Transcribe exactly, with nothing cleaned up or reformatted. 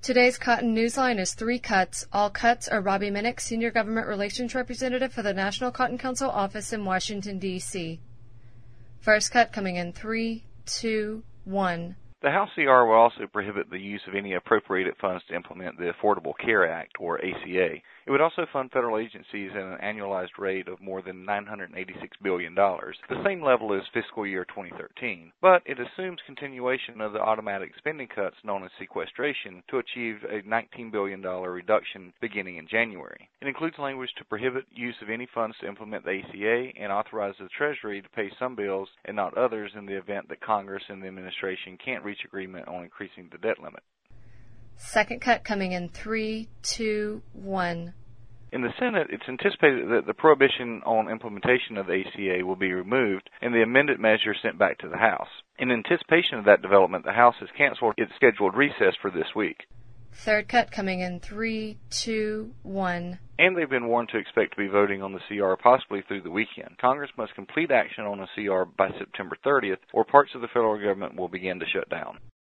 Today's Cotton Newsline is three cuts. All cuts are Robbie Minnick, Senior Government Relations Representative for the National Cotton Council office in Washington, D C First cut coming in three, two, one. The House C R will also prohibit the use of any appropriated funds to implement the Affordable Care Act, or A C A. It would also fund federal agencies at an annualized rate of more than nine hundred eighty-six billion dollars, the same level as fiscal year twenty thirteen. But it assumes continuation of the automatic spending cuts known as sequestration to achieve a nineteen billion dollars reduction beginning in January. It includes language to prohibit use of any funds to implement the A C A and authorize the Treasury to pay some bills and not others in the event that Congress and the administration can't reach agreement on increasing the debt limit. Second cut coming in three, two, one. In the Senate, it's anticipated that the prohibition on implementation of the A C A will be removed and the amended measure sent back to the House. In anticipation of that development, the House has canceled its scheduled recess for this week. Third cut coming in three, two, one. And they've been warned to expect to be voting on the C R possibly through the weekend. Congress must complete action on the C R by September thirtieth, or parts of the federal government will begin to shut down.